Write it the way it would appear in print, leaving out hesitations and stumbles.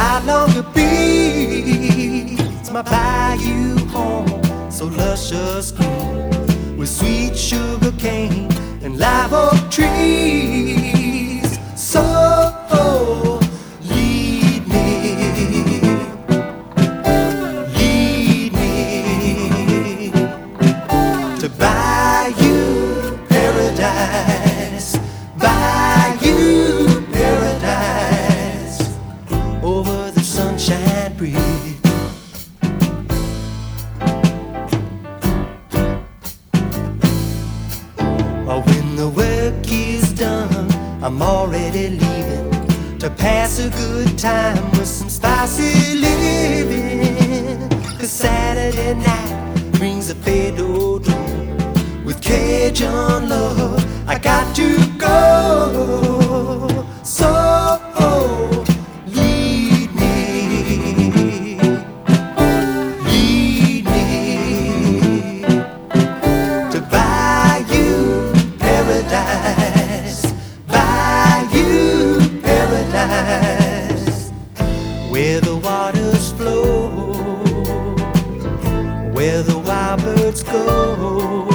I long to be. It's my bayou home, so luscious green, with sweet sugar cane and live oak trees. So lead me, lead me to Bayou Paradise, Bayou Paradise, over the Sunshine Bridge. When the work is done, I'm already leaving to pass a good time with some spicy living. 'Cause Saturday night brings a fatal doom. With Cajun love, I got to go. So lead me, lead me to Bayou Paradise, Bayou Paradise, where the waters flow, where the wild birds go.